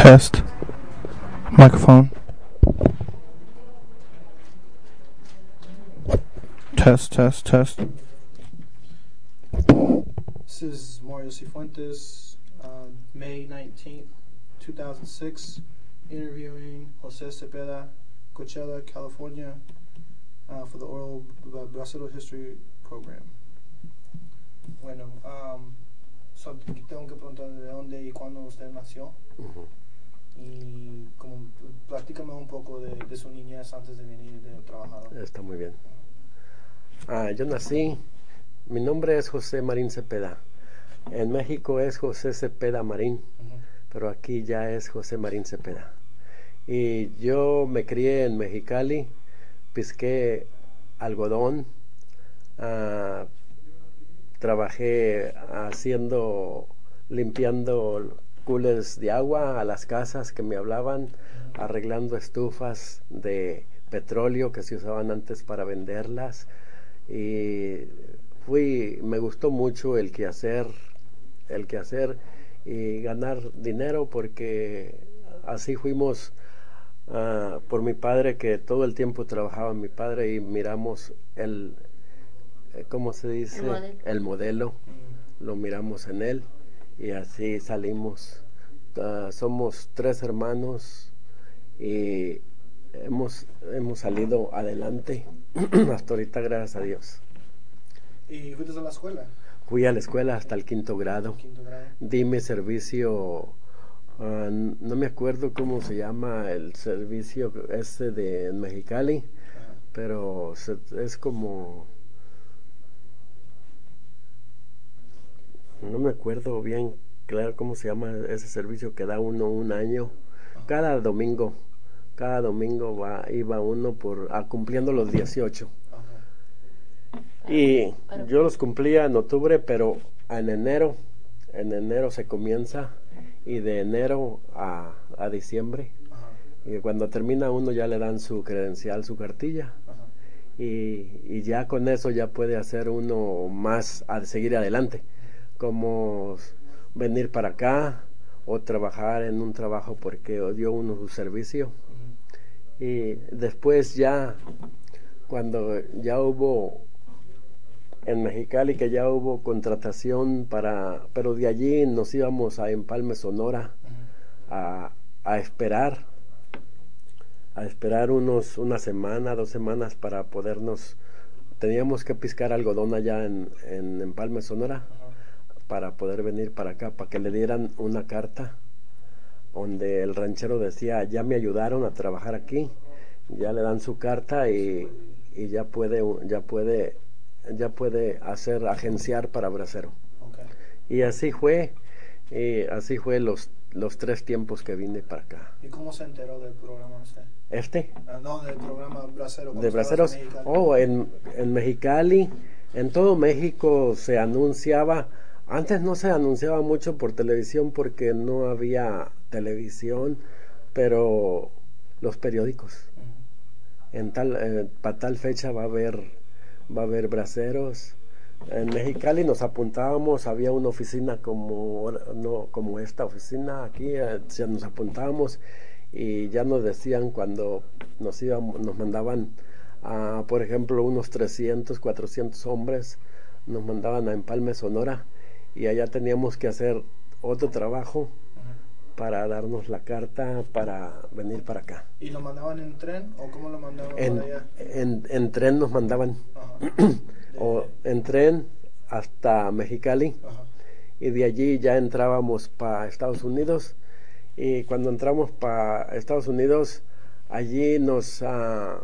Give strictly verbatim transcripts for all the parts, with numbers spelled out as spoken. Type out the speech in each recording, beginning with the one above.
Test. Microphone. Test, test, test. This is Mario Cifuentes, uh, May nineteenth, two thousand six, interviewing Jose Cepeda, Coachella, California, uh, for the Oral Bracero History Program. Bueno, um, so, tengo que preguntar de dónde y cuándo usted nació. Uh-huh. Y como, platícame un poco de, de su niñez antes de venir de trabajar. Está muy bien. Ah, yo nací, mi nombre es José Marín Cepeda. En México es José Cepeda Marín, uh-huh. Pero aquí ya es José Marín Cepeda. Y yo me crié en Mexicali, pisqué algodón, ah, trabajé haciendo, limpiando cules de agua a las casas que me hablaban, arreglando estufas de petróleo que se usaban antes para venderlas, y fui, me gustó mucho el quehacer, el quehacer y ganar dinero, porque así fuimos uh, por mi padre, que todo el tiempo trabajaba mi padre, y miramos el, ¿cómo se dice? El modelo. El modelo, lo miramos en él. Y así salimos. Uh, somos tres hermanos y hemos, hemos salido adelante hasta ahorita, gracias a Dios. ¿Y fuiste a la escuela? Fui a la escuela hasta el quinto grado. ¿Quinto grado? Di mi servicio, uh, no me acuerdo cómo se llama el servicio ese de en Mexicali, uh-huh. Pero se, es como... No me acuerdo bien, claro, cómo se llama ese servicio que da uno un año. Cada domingo, cada domingo va, iba uno por a, cumpliendo los dieciocho. Y yo los cumplía en octubre, pero en enero, en enero se comienza, y de enero a, a diciembre. Y cuando termina uno ya le dan su credencial, su cartilla. Y, y ya con eso ya puede hacer uno más, a seguir adelante, como venir para acá o trabajar en un trabajo porque dio uno su servicio. Y después ya, cuando ya hubo en Mexicali, que ya hubo contratación para, pero de allí nos íbamos a Empalme, Sonora, a, a esperar, a esperar unos, una semana, dos semanas para podernos, teníamos que piscar algodón allá en, en Empalme, Sonora, para poder venir para acá, para que le dieran una carta donde el ranchero decía, ya me ayudaron a trabajar aquí, ya le dan su carta y, y ya puede, ya puede, ya puede hacer, agenciar para bracero. Okay. Y así fue, y así fue los, los tres tiempos que vine para acá. ¿Y cómo se enteró del programa usted? ¿Este? Ah, no, del programa Bracero. De braceros, en oh, en, en Mexicali, en todo México se anunciaba. Antes no se anunciaba mucho por televisión porque no había televisión, pero los periódicos. Uh-huh. En tal, eh, para tal fecha va a haber, va a haber braceros. En Mexicali nos apuntábamos, había una oficina como, no, como esta oficina aquí, eh, nos apuntábamos y ya nos decían cuando nos íbamos, nos mandaban a, por ejemplo, unos trescientos, cuatrocientos hombres, nos mandaban a Empalme, Sonora. Y allá teníamos que hacer otro trabajo uh-huh. para darnos la carta para venir para acá. ¿Y lo mandaban en tren o cómo lo mandaban en, para allá? En, en tren nos mandaban, uh-huh. o en tren hasta Mexicali, uh-huh. Y de allí ya entrábamos para Estados Unidos. Y cuando entramos para Estados Unidos, allí nos, uh,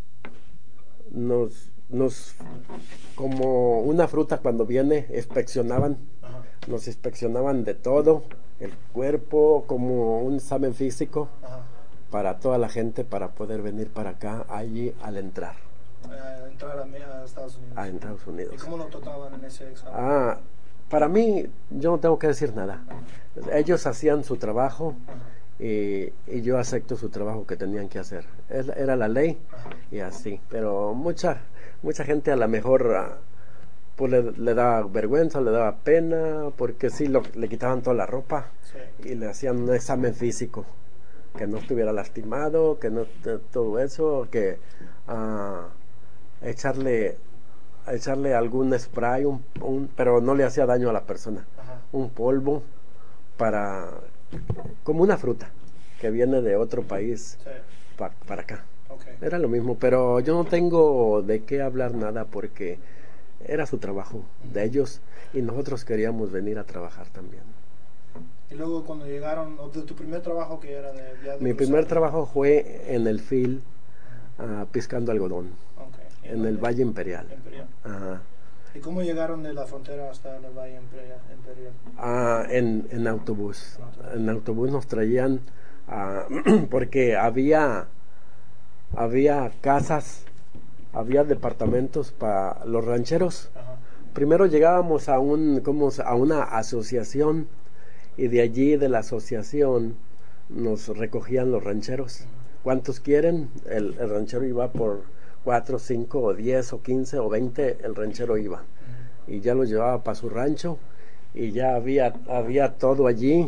nos, nos, como una fruta cuando viene, inspeccionaban. Nos inspeccionaban de todo, el cuerpo, como un examen físico. Ajá. Para toda la gente, para poder venir para acá, allí al entrar. A entrar a, a Estados Unidos. A Estados Unidos. ¿Y cómo lo trataban en ese examen? Ah, para mí, yo no tengo que decir nada. Ellos hacían su trabajo y, y yo acepto su trabajo que tenían que hacer. Era la ley. Ajá. Y así. Pero mucha, mucha gente a lo mejor... pues le, le daba vergüenza, le daba pena, porque sí, lo, le quitaban toda la ropa Sí. y le hacían un examen físico, que no estuviera lastimado, que no t- todo eso, que ah, echarle echarle algún spray, un, un- pero no le hacía daño a la persona, Ajá. un polvo para, como una fruta que viene de otro país Sí. pa- para acá. Okay. Era lo mismo, pero yo no tengo de qué hablar nada porque era su trabajo de ellos y nosotros queríamos venir a trabajar también. Y luego cuando llegaron, o de tu primer trabajo que era de, ya de Mi cruzar- primer trabajo fue en el field ah, piscando algodón, Okay. ¿Y en el dónde? Valle Imperial. Imperial. Ajá. ¿Y cómo llegaron de la frontera hasta el Valle Imperial? Imperial? Ah, en, en autobús. En autobús nos traían ah, porque había había casas, había departamentos para los rancheros. Ajá. Primero llegábamos a un como se- a una asociación y de allí de la asociación nos recogían los rancheros. ¿Cuántos quieren? El, el ranchero iba por cuatro, cinco o diez o quince o veinte, el ranchero iba y ya lo llevaba para su rancho y ya había había todo allí.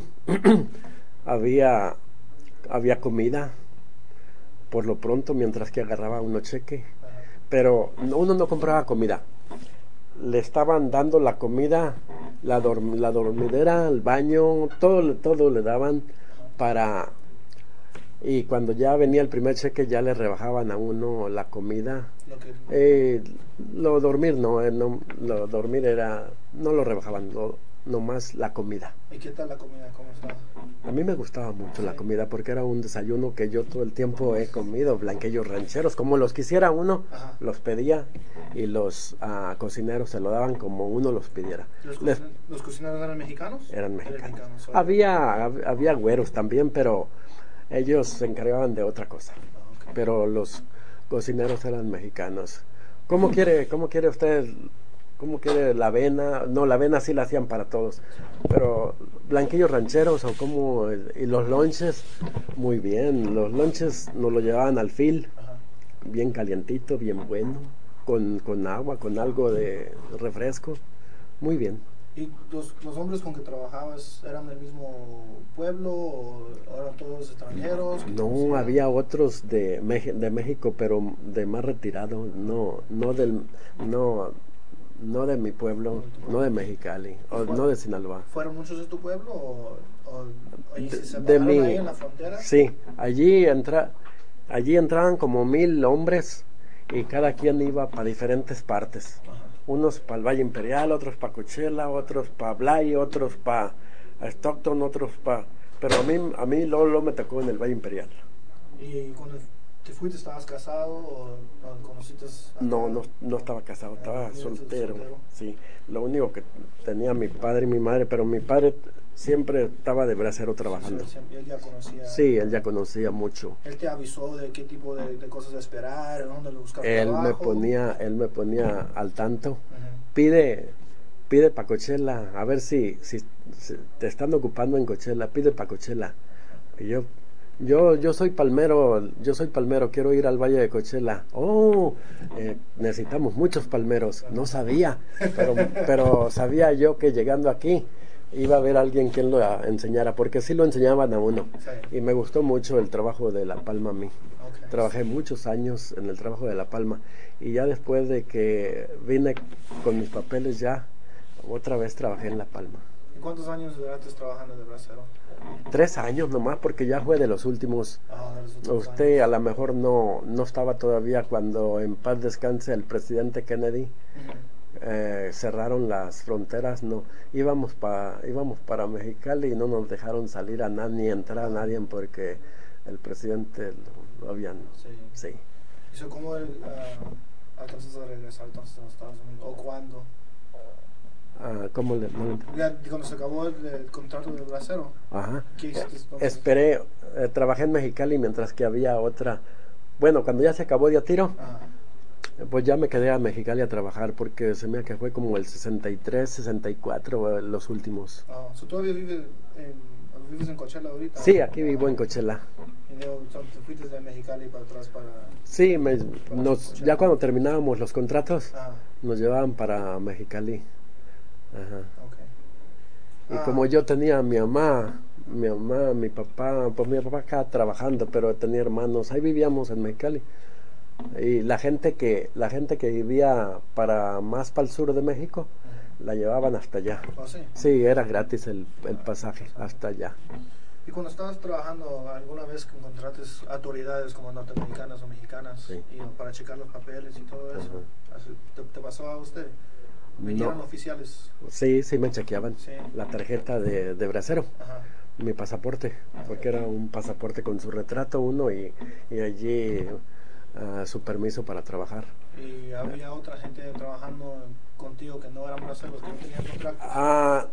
había había comida por lo pronto mientras que agarraba uno cheque, Ajá. pero no- uno no compraba comida, le estaban dando la comida, la, dorm- la dormidera, el baño, todo todo le daban para, y cuando ya venía el primer cheque ya le rebajaban a uno la comida. Lo que, Eh, lo dormir no, eh, no, lo dormir era, no lo rebajaban, lo, nomás la comida. ¿Y qué tal la comida? ¿Cómo está? A mí me gustaba mucho la Sí. comida porque era un desayuno que yo todo el tiempo he comido, blanquillos rancheros, como los quisiera uno, Ajá. los pedía y los ah, cocineros se lo daban como uno los pidiera. ¿Los, Les- cocin- ¿Los cocineros eran mexicanos? eran mexicanos. solo. Había, hab- había güeros también, pero ellos se encargaban de otra cosa. Ah, ok. Pero los cocineros eran mexicanos. ¿Cómo quiere, cómo quiere usted, cómo quiere la avena? No, la avena sí la hacían para todos, pero blanquillos rancheros o como, y los lonches, muy bien, los lonches nos lo llevaban al fil, Ajá. bien calientito, bien bueno, con, con agua, con algo de refresco, muy bien. ¿Y los, los hombres con que trabajabas eran del mismo pueblo o eran todos extranjeros? que No, conocían? había otros de, Mex- de México, pero de más retirado, no, no del, no, no de mi pueblo, no de Mexicali, o no de Sinaloa. ¿Fueron muchos de tu pueblo o, o ahí se De, de separaron mi, ahí en la frontera? sí, allí entra, allí entraban como mil hombres y cada quien iba para diferentes partes. Ajá. Unos para el Valle Imperial, otros para Coachella, otros para Blay, otros para Stockton, otros para... Pero a mí, a mí Lolo me tocó en el Valle Imperial. ¿Y cuando te fuiste estabas casado o, o conociste? acá? No, no, no estaba casado, estaba Ah, mira, soltero. soltero. Sí, lo único que tenía mi padre y mi madre, pero mi padre siempre estaba de bracero trabajando. Sí, siempre- él ya conocía. Sí, él ya conocía mucho. Él te avisó de qué tipo de, de cosas esperar, dónde buscar Él me trabajo. ponía, él me ponía al tanto. Ujú. Pide, pide pa' Coachella, a ver si, si, si te están ocupando en Coachella, pide pa' Coachella. Y yo, yo, yo soy palmero, yo soy palmero, quiero ir al Valle de Coachella. Oh, eh, necesitamos muchos palmeros. No sabía, pero, pero sabía yo que llegando aquí iba a haber alguien quien lo enseñara, porque sí lo enseñaban a uno. Sí. Y me gustó mucho el trabajo de La Palma a mí. Ok. Trabajé muchos años en el trabajo de La Palma y ya después de que vine con mis papeles ya, otra vez trabajé en La Palma. ¿Y cuántos años duraste trabajando de bracero? Tres años nomás porque ya fue de los últimos. Ah, de los últimos Usted años. a lo mejor no, no estaba todavía cuando en paz descanse el presidente Kennedy. Ujú. Eh, cerraron las fronteras, no íbamos para íbamos para Mexicali y no nos dejaron salir a nadie ni entrar a nadie porque el presidente lo, lo habían Sí. sí. ¿Y so, cómo el, ah, alcanzaste a regresar entonces a los Estados Unidos? ¿O cuándo? Ah, ¿cómo le, no le ent- Ya, cuando se acabó el, el contrato de bracero. Ajá. ¿Qué hiciste entonces? Esperé, eh, trabajé en Mexicali mientras que había otra. Bueno, cuando ya se acabó de a tiro, Ah, pues ya me quedé a Mexicali a trabajar porque se me que fue como el sesenta y tres, sesenta y cuatro, eh, los últimos. ah, so, ¿todavía vives en, vives en Coachella ahorita? Sí, aquí vivo en Coachella. Y luego so, te fuiste de Mexicali para atrás para... Sí, me- nos, ya cuando terminábamos los contratos, Ah, nos llevaban para Mexicali. Ajá. Okay. Y Ah, como yo tenía a mi mamá, mi mamá, mi papá, pues mi papá acá trabajando, pero tenía hermanos, ahí vivíamos en Mexicali. Y la gente que, la gente que vivía para más para el sur de México, ujú. la llevaban hasta allá. ¿Oh, sí? Sí, era gratis el, el pasaje hasta allá. Y cuando estabas trabajando, ¿alguna vez que encontraste autoridades como norteamericanas o mexicanas Sí. y para checar los papeles y todo eso? Ajá. Así, ¿Te, te pasó a usted? ¿Vinieron No. oficiales? Sí, sí me chequeaban Sí. la tarjeta de, de bracero, Ajá. mi pasaporte, porque era un pasaporte con su retrato uno y, y allí ah, su permiso para trabajar. ¿Y había otra gente trabajando contigo que no eran braceros, que no tenían contratos? Ah,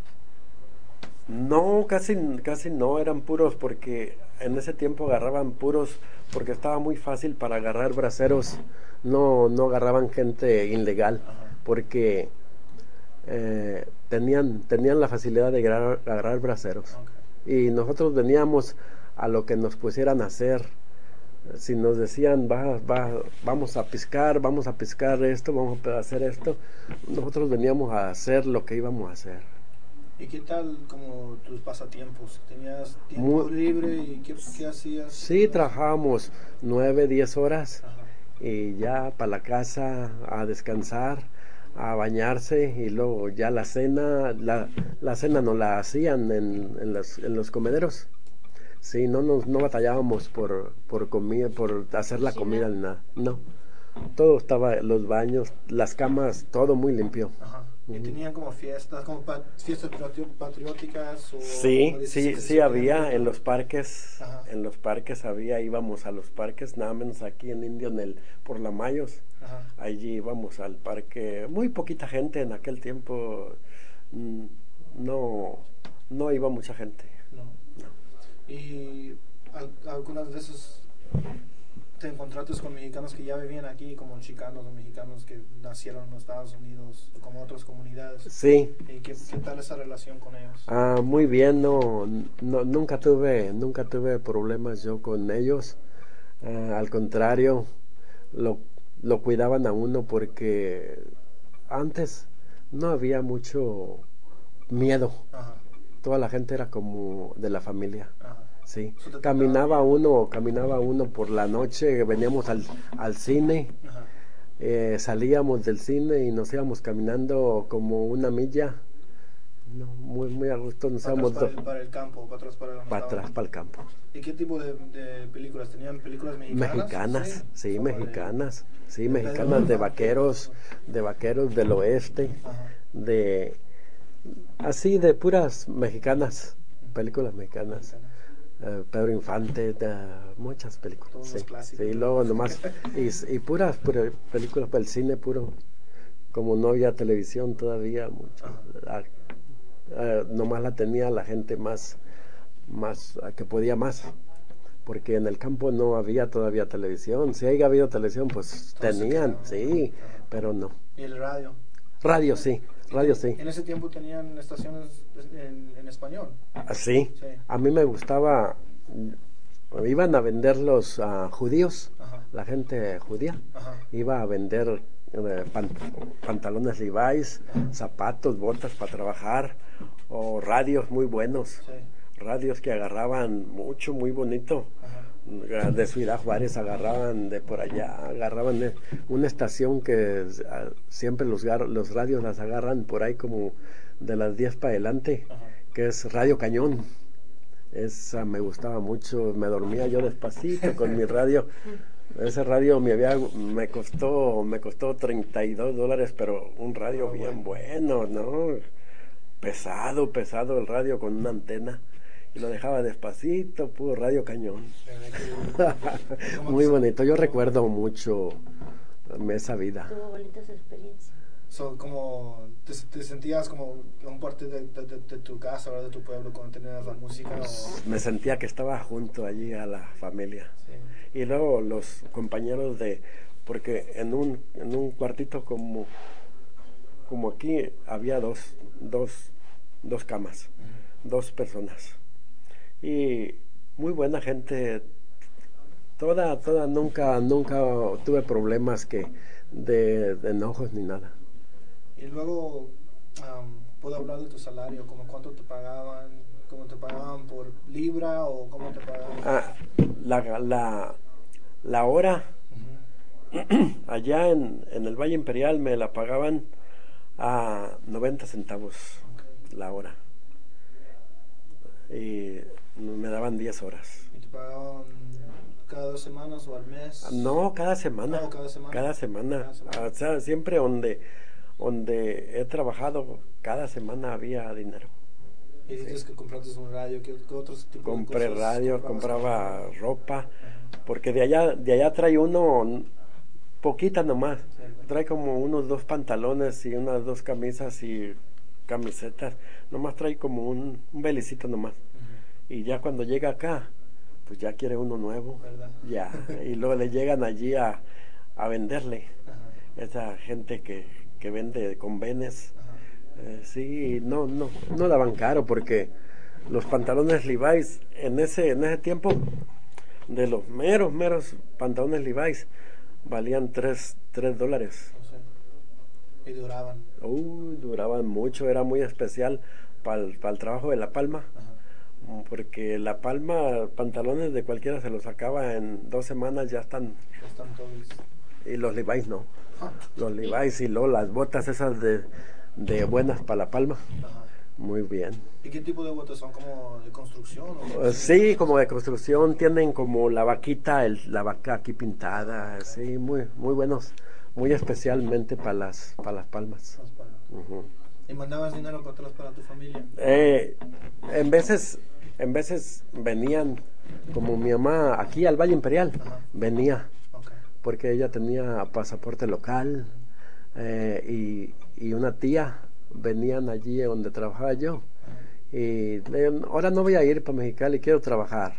no, casi, casi no, eran puros porque en ese tiempo agarraban puros porque estaba muy fácil para agarrar braceros, no, no agarraban gente ilegal Ajá. porque eh, tenían, tenían la facilidad de agarrar, agarrar braceros. Okay. Y nosotros veníamos a lo que nos pusieran a hacer. Si nos decían, va, va, vamos a pescar, vamos a pescar esto, vamos a hacer esto, nosotros veníamos a hacer lo que íbamos a hacer. ¿Y qué tal como tus pasatiempos? ¿Tenías tiempo Muy, libre y qué, qué hacías? sí, trabajábamos nueve, diez horas Ajá. y ya para la casa a descansar, a bañarse y luego ya la cena, la, la cena nos la hacían en, en, los, en los comederos. Sí, no nos no batallábamos por por comida, por hacer la comida ni nada. No. Todo estaba, los baños, las camas, todo muy limpio. Ajá. ¿Y Ujú. tenían como fiestas, como pa- fiestas patri- patrióticas o Sí, como dices sí, que sí se había querían en ver? los parques, Ajá. en los parques había, íbamos a los parques, nada menos aquí en Indio, en el, por la Mayos, Ajá. allí íbamos al parque, muy poquita gente en aquel tiempo, mm, no, no iba mucha gente. No. ¿Y al- algunas veces te encontraste con mexicanos que ya vivían aquí, como chicanos o mexicanos que nacieron en los Estados Unidos, como otras comunidades? Sí, ¿Y qué, qué tal esa relación con ellos? ah, muy bien, no, no, nunca tuve, nunca tuve problemas yo con ellos. Ah, al contrario, lo, lo cuidaban a uno porque antes no había mucho miedo. Ajá. Toda la gente era como de la familia. Ajá. Sí, Eso te trataba caminaba bien. uno, caminaba uno por la noche, veníamos al, al cine, Ajá. eh, salíamos del cine y nos íbamos caminando como una milla. No, muy, muy a gusto, nos Para atrás íbamos para do- el, para el campo, para atrás para donde para estaban. atrás, para el campo. ¿Y qué tipo de, de películas? ¿Tenían películas mexicanas? Mexicanas, sí, Como de- mexicanas, sí, de Pedro mexicanas de Infante, vaqueros, de vaqueros del oeste, Ajá. de así de puras mexicanas, películas mexicanas. Mexicanas. Eh, Pedro Infante, de, muchas películas, Todos sí, los clásicos. sí, luego nomás, y, y puras, pura- películas para el cine puro, como no había televisión todavía, mucho, Ajá. ah, eh, nomás la tenía la gente más, más, ah, que podía más, porque en el campo no había todavía televisión, si haya habido televisión, pues Todos se tenían, quedaban. sí, Ajá. pero no. ¿Y el radio? Radio sí, radio sí. En ese tiempo tenían estaciones en, en español. Ah, sí, Sí. a mí me gustaba, mm, iban a vender los ah, judíos, Ajá. la gente judía, Ajá. iba a vender eh, pan- pantalones Levi's, zapatos, botas para trabajar, o radios muy buenos, Sí. radios que agarraban mucho, muy bonito. Ajá. De Ciudad Juárez agarraban de por allá, agarraban de una estación que ah, siempre los, gar- los radios las agarran por ahí como de las diez para adelante, Ajá. que es Radio Cañón. Esa me gustaba mucho, me dormía yo despacito con mi radio. Ese radio me había, me costó, me costó treinta y dos dólares, pero un radio Ah, bien bueno. bueno, ¿no? Pesado, pesado el radio con una antena. Y lo dejaba despacito, puro Radio Cañón. ¿Verdad que- ¿Cómo Muy te- bonito, yo recuerdo mucho um, esa vida. Tuvo bonitas experiencias. So, como te, te sentías como un parte de, de, de, de tu casa, ¿verdad? De tu pueblo cuando tenías la música o... Me sentía que estaba junto allí a la familia. Sí. Y luego los compañeros de, porque en un, en un cuartito como, como aquí había dos, dos, dos camas, dos personas. Y muy buena gente, Toda, toda, nunca, nunca tuve problemas que de, de enojos ni nada. Y luego, um, ¿puedo hablar de tu salario? ¿Cómo cuánto te pagaban? ¿Cómo te pagaban por libra o cómo te pagaban? Ah, la, la, la hora Ujú. allá en, en el Valle Imperial me la pagaban a noventa centavos Ok. la hora. Y me daban diez horas. ¿Y te pagaban cada dos semanas o al mes? No, cada semana. Oh, cada semana. Cada semana. Cada semana. O sea, siempre donde, donde he trabajado, cada semana había dinero. Y dices que compraste un radio, ¿qué, qué otros tipos Compré de cosas radio, comprabas? compraba ropa, Ajá. porque de allá, de allá trae uno poquita nomás. Sí. Trae como unos dos pantalones y unas dos camisas y camisetas. Nomás trae como un, un belicito nomás. Ujú. Y ya cuando llega acá, pues ya quiere uno nuevo. ¿Verdad? Ya. Y luego le llegan allí a, a venderle. Ajá. Esa gente que, que vende convenes. Ajá. Eh, sí, no, no, no daban caro porque los pantalones Levi's en ese, en ese tiempo, de los meros, meros pantalones Levi's, valían tres, tres dólares. No sé. Y duraban. Uy, duraban mucho, era muy especial para el trabajo de La Palma, Ajá. porque La Palma, pantalones de cualquiera se los sacaba en dos semanas, ya están, Ya están todos. y los Levi's no. Ah. Los Levi's y luego las botas esas de, de buenas para La Palma, Ajá. muy bien. ¿Y qué tipo de botas son? ¿Como de construcción? O Eh, Sí, como de construcción, tienen como la vaquita, el, la vaca aquí pintada, sí, muy, muy buenos, muy especialmente para las, para las palmas. Las palmas. Ujú. ¿Y mandabas dinero para atrás para tu familia? Eh, en veces, en veces venían, como mi mamá aquí al Valle Imperial, Ajá. venía, Ok. porque ella tenía pasaporte local, eh, y, y una tía venían allí donde trabajaba yo. Y le digo, ahora no voy a ir para Mexicali, quiero trabajar.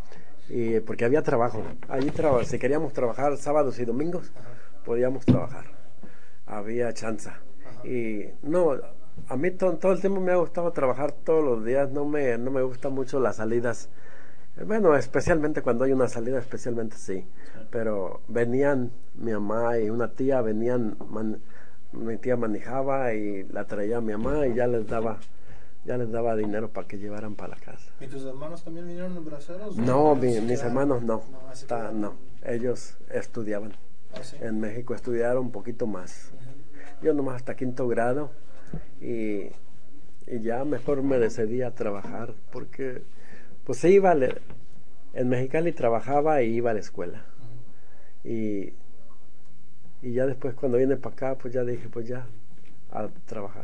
Y porque había trabajo. Allí traba, si queríamos trabajar sábados y domingos, Ajá. podíamos trabajar. Había chance. Ajá. Y no, a mí to, todo el tiempo me ha gustado trabajar todos los días. No me, no me gustan mucho las salidas. Bueno, especialmente cuando hay una salida, especialmente sí. Pero venían mi mamá y una tía, venían, man, mi tía manejaba y la traía a mi mamá y ya les daba, ya les daba dinero para que llevaran para la casa. ¿Y tus hermanos también vinieron en braceros? No, ¿O mi- se mis quedaron? hermanos no, No, así Está- quedaron. no, ellos estudiaban. ¿Ah, sí? En México estudiaron un poquito más. Ujú. Yo nomás hasta quinto grado y, y ya mejor me decidí a trabajar porque pues sí iba, a le- en Mexicali trabajaba y iba a la escuela. Ujú. Y, y ya después cuando vine para acá pues ya dije pues ya a trabajar.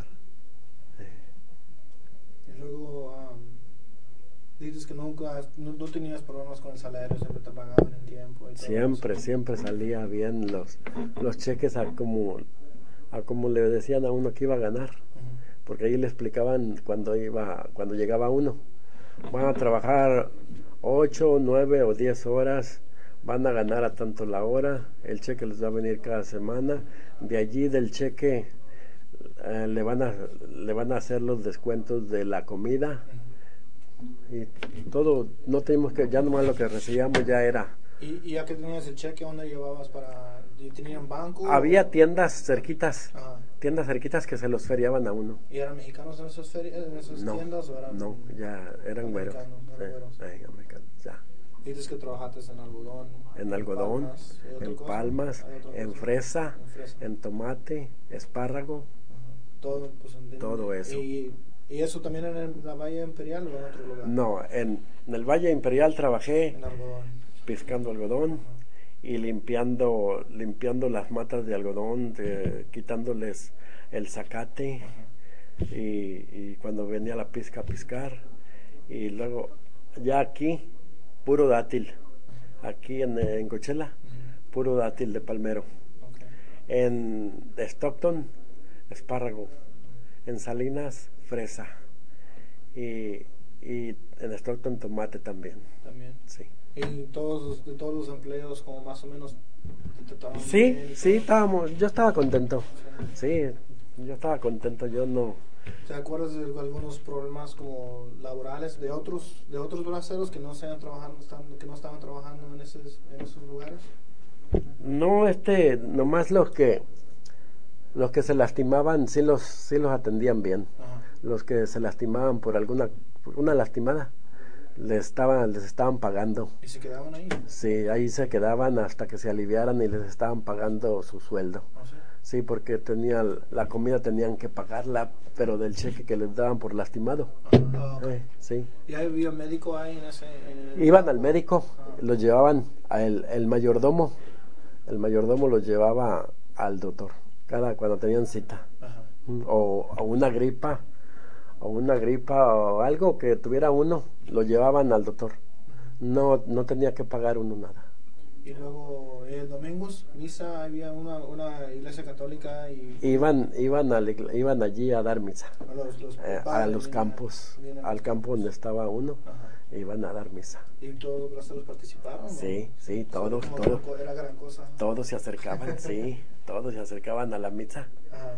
Y luego um, dices que nunca, no, no tenías problemas con el salario, siempre te pagaban en tiempo. Y todo Siempre, eso. siempre salía bien los, los cheques a como, a como le decían a uno que iba a ganar. Ujú. Porque ahí le explicaban cuando iba, cuando llegaba uno, van a trabajar ocho, nueve o diez horas, van a ganar a tanto la hora, el cheque les va a venir cada semana, de allí del cheque eh, le van a le van a hacer los descuentos de la comida Ujú. y todo, no teníamos que, ya nomás lo que recibíamos ya era. ¿Y, y ya que tenías el cheque, dónde llevabas para, y tenían banco? Había o- tiendas cerquitas, Ajá. tiendas cerquitas que se los feriaban a uno. ¿Y eran mexicanos en esas, ferias, en esas No, tiendas o eran no, ya eran güeros. americanos? Sí, Eran güeros. sí, americanos, ya. Dices que trabajaste en algodón. En algodón, palmas, ¿y otra en cosa? palmas, ¿Hay otra en cosa? fresa, En fresa. en tomate, espárrago, Ajá. Todo, pues, en- todo eso. ¿Y, ¿Y eso también en el- la Valle Imperial o en otro lugar? No, en, en el Valle Imperial trabajé En algodón. piscando algodón Ajá. y limpiando limpiando las matas de algodón, de- quitándoles el zacate Ajá. y, y cuando venía la pizca a piscar y luego ya aquí puro dátil, aquí en, en Coachella Ujú. puro dátil de palmero, Ok. en Stockton espárrago, en Salinas fresa y, y en Stockton tomate también, También. sí. ¿Y todos los, de todos los empleos como más o menos te trataban Sí, bien y sí, todo? estábamos, yo estaba contento, sí, yo estaba contento, yo no, ¿Te acuerdas de algunos problemas como laborales de otros de otros braceros que no estaban trabajando que no estaban trabajando en esos en esos lugares? No, este, nomás los que los que se lastimaban sí los sí los atendían bien. Ajá. Los que se lastimaban por alguna por una lastimada les estaban les estaban pagando. ¿Y se quedaban ahí? Sí, ahí se quedaban hasta que se aliviaran y les estaban pagando su sueldo. ¿Ah, sí? Sí, porque tenía la comida tenían que pagarla, pero del cheque que les daban por lastimado. Ah, ok. Eh, sí. ¿Y había médico ahí en ese en el Iban campo? al médico, Ah. los llevaban a el, el mayordomo, el mayordomo los llevaba al doctor, cada cuando tenían cita, Ajá. o, o una gripa, o una gripa o algo que tuviera uno, lo llevaban al doctor. No, no tenía que pagar uno nada. Y luego el domingos, misa, había una, una iglesia católica y Iban, iban, a la igle- iban allí a dar misa, a los, los eh, a padres los vienen campos, vienen a al los campo donde campos. estaba uno, Ajá. iban a dar misa. ¿Y todos los braceros participaron? Sí, ¿no? sí, So, todos, como todos, gran co- era gran cosa. todos se acercaban, sí, todos se acercaban a la misa. Ajá.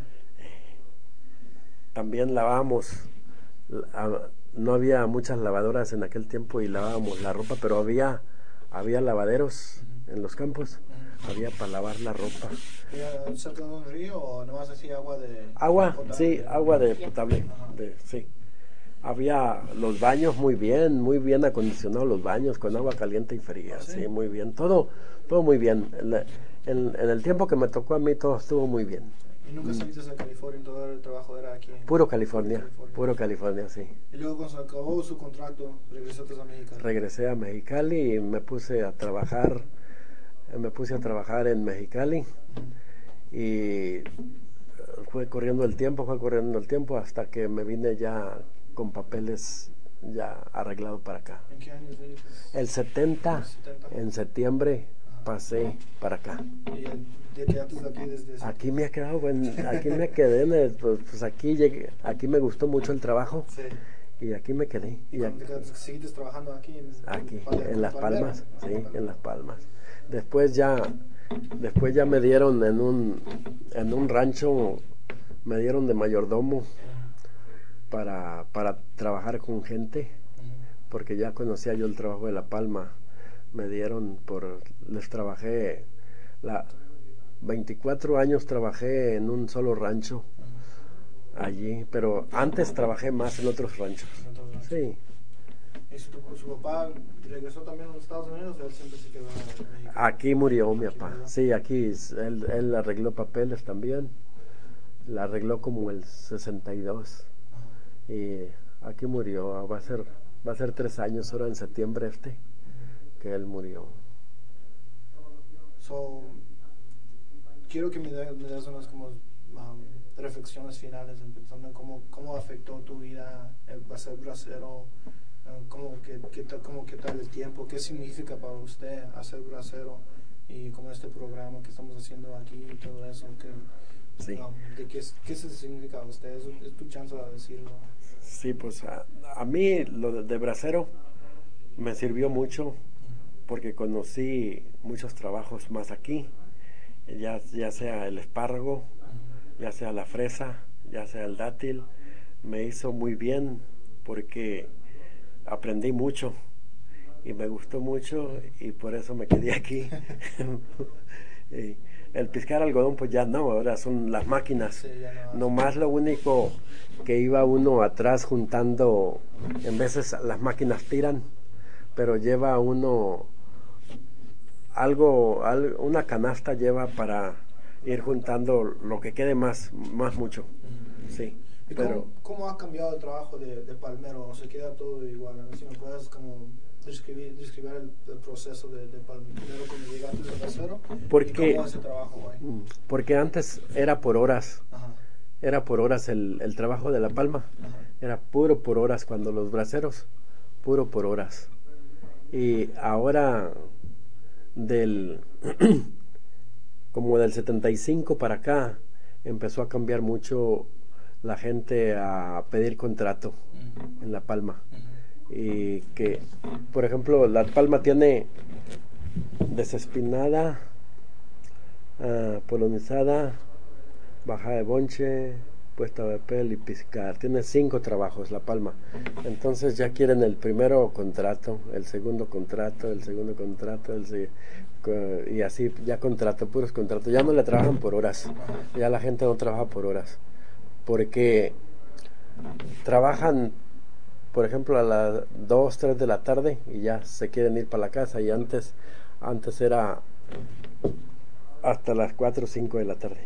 También lavábamos, la- no había muchas lavadoras en aquel tiempo y lavábamos la ropa, pero había, había lavaderos en los campos, había para lavar la ropa. ¿Era cerca de un río o nomás así agua de Agua, potable? sí, agua de potable, de, sí. Había los baños muy bien, muy bien acondicionados los baños, con agua caliente y fría, ¿Ah, sí? sí, muy bien, todo, todo muy bien. En, la- en- en el tiempo que me tocó a mí todo estuvo muy bien. ¿Y nunca saliste a California? Todo el trabajo era aquí en Puro California, California. puro California, sí. Y luego cuando se acabó su contrato, regresaste a México. Regresé a Mexicali y me puse a trabajar, me puse a trabajar en Mexicali y fue corriendo el tiempo, fue corriendo el tiempo hasta que me vine ya con papeles ya arreglado para acá. ¿En qué años viniste? El setenta, setenta. en septiembre, pasé para acá. ¿Y eh, te quedaste aquí desde ese- Aquí me he quedado, bueno, aquí me quedé, en el- pues, pues aquí llegué, aquí me gustó mucho el trabajo Sí. y aquí me quedé. ¿Y Y cuando aquí, te quedaste, seguiste trabajando aquí? En, aquí, Pal- en Las Palmero? Palmas, sí, Palmero. en Las Palmas. Después ya, después ya me dieron en un, en un rancho, me dieron de mayordomo para, para trabajar con gente, Ujú. porque ya conocía yo el trabajo de La Palma. Me dieron por, les trabajé, la, veinticuatro años trabajé en un solo rancho allí, pero antes trabajé más en otros ranchos. Entonces, Sí, ¿y su, su papá regresó también a los Estados Unidos o él siempre se quedó en México? aquí murió mi papá. murió. Sí, aquí es- él, él arregló papeles también. La arregló como el sesenta y dos y aquí murió. Va a ser, va a ser tres años ahora en septiembre este que él murió. So, quiero que me des, me des unas como um, reflexiones finales en pensando en cómo, cómo afectó tu vida el ser bracero, uh, cómo, qué, qué tal, cómo, qué tal el tiempo, qué significa para usted hacer bracero y como este programa que estamos haciendo aquí y todo eso, que, Sí. um, de qué, qué se significa a usted, es, es tu chance de decirlo. Sí, pues a, a mí lo de, de bracero me sirvió mucho porque conocí muchos trabajos más aquí, ya, ya sea el espárrago, ya sea la fresa, ya sea el dátil. Me hizo muy bien porque aprendí mucho y me gustó mucho y por eso me quedé aquí. Y el piscar algodón pues ya no, ahora son las máquinas. Sí, ya no- Nomás lo único que iba uno atrás juntando, en veces las máquinas tiran, pero lleva uno algo, algo una canasta lleva para ir juntando lo que quede más, más mucho. Sí, ¿Y pero cómo, cómo ha cambiado el trabajo de, de palmero? ¿O se queda todo igual? A ver si me puedes como describir, describir el, el proceso de, de palmero cuando llegaste de bracero. Porque- ¿Y cómo es ese trabajo ahí? mm, porque antes era por horas, Ajá, era por horas el, el trabajo de la palma. ajá. Era puro por horas cuando los braceros, puro por horas. Y ahora del como del setenta y cinco para acá empezó a cambiar mucho la gente a pedir contrato Ujú, en La Palma. ujú. Y que, por ejemplo, La Palma tiene desespinada, ah, polonizada, baja de bonche, puesta de papel y piscar. Tiene cinco trabajos La Palma. Entonces ya quieren el primero contrato, el segundo contrato, el segundo contrato, el se- co- y así ya contrato, puros contratos. Ya no le trabajan por horas. Ya la gente no trabaja por horas. Porque trabajan, por ejemplo, a las dos tres de la tarde y ya se quieren ir para la casa. Y antes, antes era hasta las cuatro o cinco de la tarde.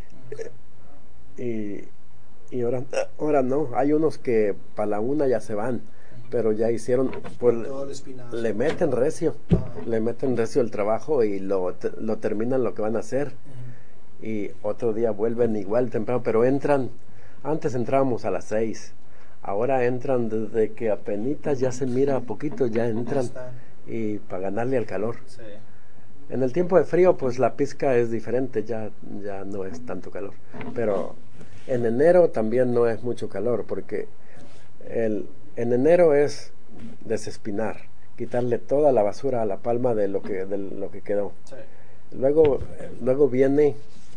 Y, y ahora, ahora no, hay unos que para la una ya se van, pero ya hicieron, pues Todo el espinazo. le meten recio, Ajá. le meten recio el trabajo y lo, te- lo terminan lo que van a hacer. Ujú. Y otro día vuelven igual temprano, pero entran, antes entrábamos a las seis, ahora entran desde que apenitas ya se mira poquito, ya entran están. y para ganarle al calor. Sí. En el tiempo de frío, pues la pizca es diferente, ya, ya no es tanto calor. Pero en enero también no es mucho calor, porque el, en enero es desespinar, quitarle toda la basura a la palma de lo que, de lo que quedó. Sí. Luego, luego viene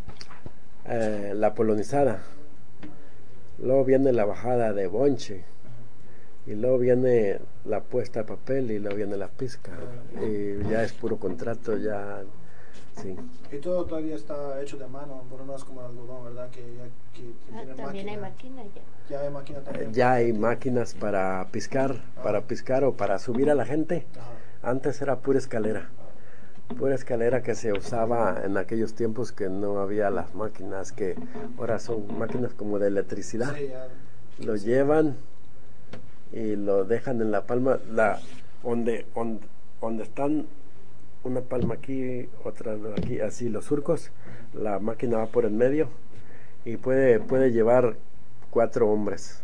eh, la polonizada, luego viene la bajada de bonche, y luego viene la puesta de papel y luego viene la pizca. Y ya es puro contrato, ya, sí. Y todo todavía está hecho de mano, por lo menos como el algodón, ¿verdad? Que ya que Ah, tiene también hay máquina. máquina ya. Ya hay máquina también. Ya hay máquinas para piscar, para piscar o para subir a la gente. Ajá. Antes era pura escalera, pura escalera que se usaba en aquellos tiempos que no había las máquinas, que ahora son máquinas como de electricidad. Sí, ya. Lo llevan y lo dejan en la palma, la donde, donde, donde están una palma aquí, otra aquí, así los surcos, la máquina va por el medio y puede, puede llevar cuatro hombres.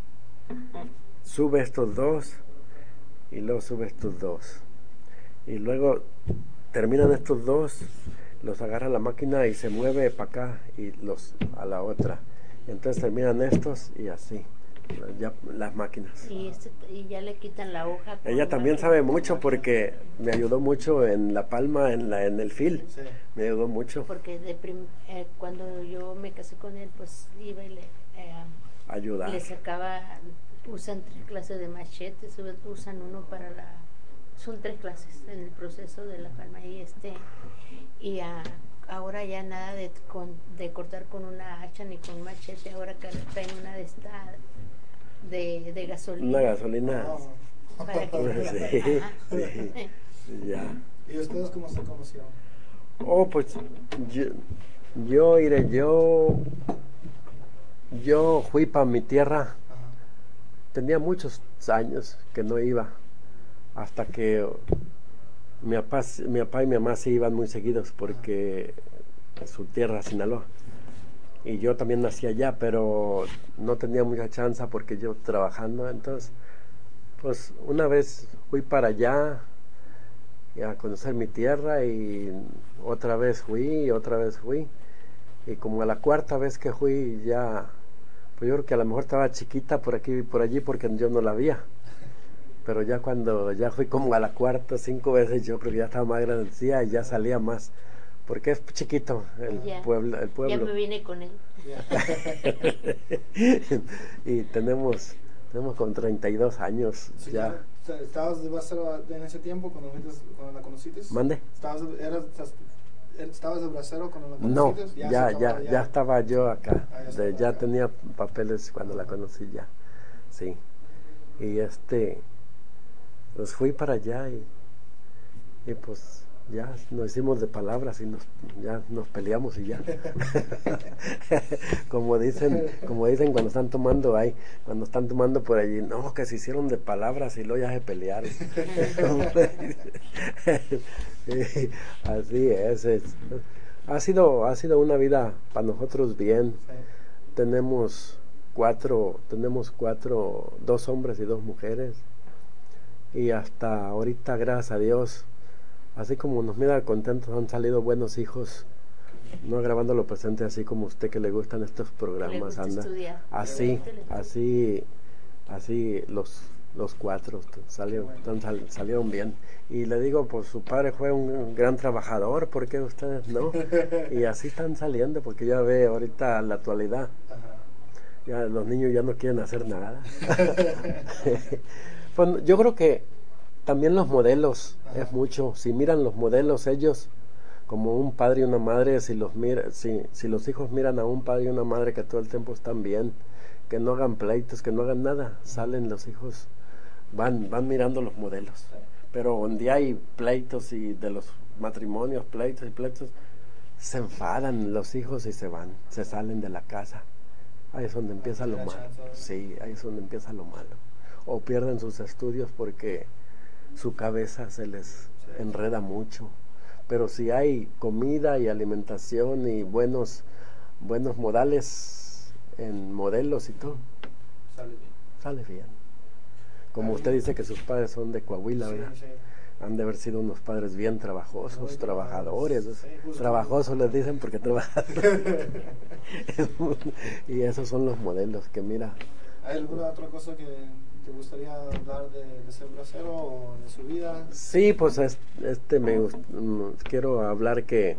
Sube estos dos y luego sube estos dos. Y luego terminan estos dos, los agarra la máquina y se mueve para acá y los a la otra. Entonces terminan estos y así, ya las máquinas. Y, este, y ya le quitan la hoja. con Ella también máquina. sabe mucho porque me ayudó mucho en La Palma, en la en el fil. Sí. Me ayudó mucho Porque de prim- eh, cuando yo me casé con él, pues iba y le, eh, a ayudar. le sacaba, usan tres clases de machetes, usan uno para la, son tres clases en el proceso de la palma y este, y ah, ahora ya nada de, con, de cortar con una hacha ni con machete, ahora que traen una de esta, de, de gasolina. Una gasolina. Oh. Para que, Sí, ajá. sí. Ya. ¿Y ustedes cómo se conocieron? Oh, pues yo, yo iré, yo, yo fui para mi tierra. Ajá. Tenía muchos años que no iba, hasta que mi papá, mi papá y mi mamá se iban muy seguidos porque su tierra, Sinaloa. Y yo también nací allá, pero no tenía mucha chance porque yo trabajando. Entonces, pues una vez fui para allá y a conocer mi tierra y otra vez fui y otra vez fui. Y como a la cuarta vez que fui ya, pues yo creo que a lo mejor estaba chiquita por aquí y por allí porque yo no la veía. Pero ya cuando ya fui como a la cuarta, cinco veces, yo creo que ya estaba más grandecita y ya salía más. Porque es chiquito el Ya. pueblo. El pueblo. Ya me vine con él. Ya. Y tenemos, tenemos con treinta y dos años Sí, ya. ya. ¿Estabas de bracero en ese tiempo cuando, fuiste- cuando la conociste? ¿Mande? ¿Estabas, eras, ¿Estabas de bracero cuando la No, conociste? ya, se ya, acababa ya, estaba yo acá. Ah, ya De- estaba ya acá. tenía papeles cuando la conocí ya. Sí. Y este, pues fui para allá y, y pues ya nos hicimos de palabras y nos ya nos peleamos y ya. como dicen, como dicen cuando están tomando ahí, cuando están tomando por allí, no, que se hicieron de palabras y luego ya se pelearon. Y así es, es. Ha sido, ha sido una vida para nosotros bien. Sí. Tenemos cuatro, tenemos cuatro, dos hombres y dos mujeres. Y hasta ahorita, gracias a Dios, así como nos mira contentos, han salido buenos hijos, no grabando lo presente, así como usted que le gustan estos programas, gusta anda. estudiar. Así, Le gusta el estudio. así, así los, los cuatro salieron, tan- sal- salieron bien. Y le digo, pues su padre fue un gran trabajador, ¿por qué ustedes no? Y así están saliendo, porque ya ve ahorita la actualidad, Ajá. Ya los niños ya no quieren hacer nada. Pues, yo creo que también los modelos Ajá. es mucho. Si miran los modelos ellos como un padre y una madre, si los mira, si, si los hijos miran a un padre y una madre que todo el tiempo están bien, que no hagan pleitos, que no hagan nada, salen los hijos, van, van mirando los modelos. Sí. Pero donde hay pleitos y de los matrimonios, pleitos y pleitos, se enfadan los hijos y se van, se salen de la casa. Ahí es donde empieza lo malo. Sí, ahí es donde empieza lo malo. O pierden sus estudios porque su cabeza se les enreda mucho. Pero si hay comida y alimentación y buenos buenos modales en modelos y todo, Sale bien. sale bien. Como usted dice que sus padres son de Coahuila, Sí, ¿verdad? sí. Han de haber sido unos padres bien trabajosos, Muy trabajadores. trabajadores, sí, justo. Trabajosos les dicen porque trabajan. Y esos son los modelos que mira. ¿Hay alguna otra cosa que te gustaría hablar de, de ser bracero o de su vida? Sí, pues es- este me gust- mm, quiero hablar que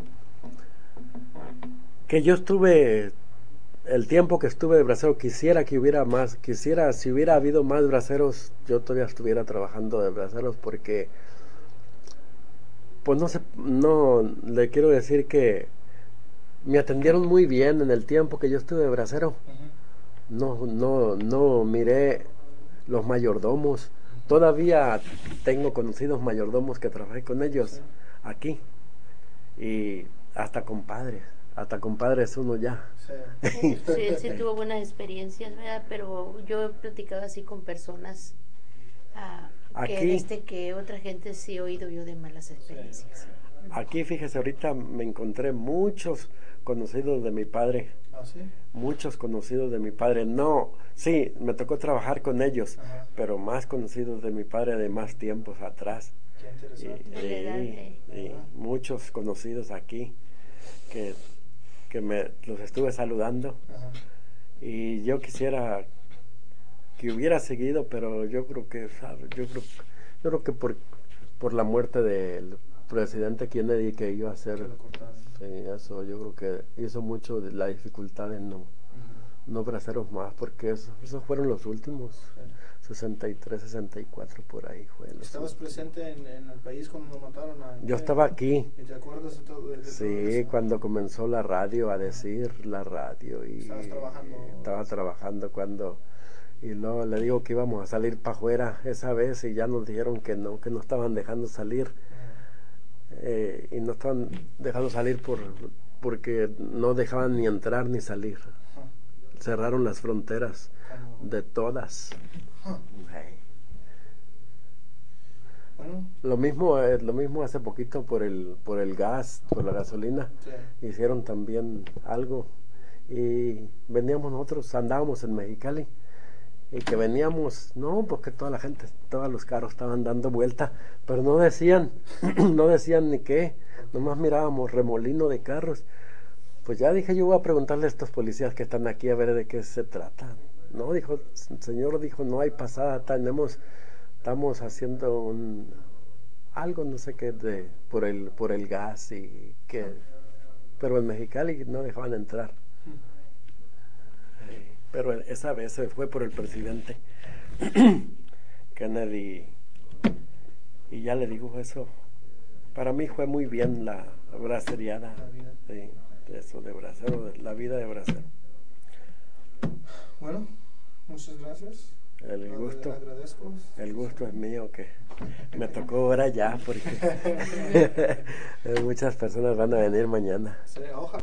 que yo estuve el tiempo que estuve de bracero, quisiera que hubiera más, quisiera si hubiera habido más braceros, yo todavía estuviera trabajando de braceros porque pues no sé, no le quiero decir que me atendieron muy bien en el tiempo que yo estuve de bracero. Ujú. No, no, no miré los mayordomos. Todavía tengo conocidos mayordomos que trabajé con ellos Sí. aquí. Y hasta compadres, hasta compadres uno ya. Sí. Sí, sí, sí tuvo buenas experiencias, ¿verdad? Pero yo he platicado así con personas ah, que, Aquí- este, que otra gente sí he oído yo de malas experiencias. Aquí, fíjese, ahorita me encontré muchos conocidos de mi padre. ¿Ah, sí? Muchos conocidos de mi padre. No, sí, me tocó trabajar con ellos, Ajá. pero más conocidos de mi padre de más tiempos atrás. Qué Y, interesante. De la edad y- de- y muchos conocidos aquí que, que me los estuve saludando. Ajá. Y yo quisiera que hubiera seguido, pero yo creo que, ¿sabe? yo creo, yo creo que por, por la muerte del presidente Kennedy que iba a hacer, Que lo cortaron. sí, eso yo creo que hizo mucho de la dificultad en no, Ujú. no braceros más, porque eso- esos fueron los últimos, Sí. sesenta y tres, sesenta y cuatro por ahí fue. los ¿Estabas últimos. presente en, en el país cuando lo mataron? A, Yo estaba aquí. ¿Y te acuerdas de todo, de, de todo Sí, eso? cuando comenzó la radio a decir la radio y Estabas trabajando. estaba trabajando cuando y luego le digo que íbamos a salir para afuera esa vez y ya nos dijeron que no, que no estaban dejando salir Ajá. eh, y no estaban dejando salir por porque no dejaban ni entrar ni salir. Ajá. Cerraron las fronteras Cuando- de todas. Ajá. Hey. Bueno, Lo mismo, eh, lo mismo hace poquito por el por el gas, por la gasolina. sí. Hicieron también algo y veníamos nosotros, andábamos en Mexicali y que veníamos, no, porque toda la gente, todos los carros estaban dando vuelta, pero no decían, no decían ni qué, nomás mirábamos remolino de carros. Pues ya dije, yo voy a preguntarle a estos policías que están aquí a ver de qué se trata. No, dijo, el señor dijo, no hay pasada, tenemos, estamos haciendo un algo, no sé qué, de por el por el gas y que, pero en Mexicali no dejaban entrar. Eh, Pero esa vez se fue por el presidente Kennedy y ya le digo eso. Para mí fue muy bien la braceriada, La vida. sí, eso de bracero, de la vida de bracero. Bueno, muchas gracias. El Ag- gusto, Agradezco. el gusto es mío que me tocó ahora ya porque muchas personas van a venir mañana. Sí, ojalá.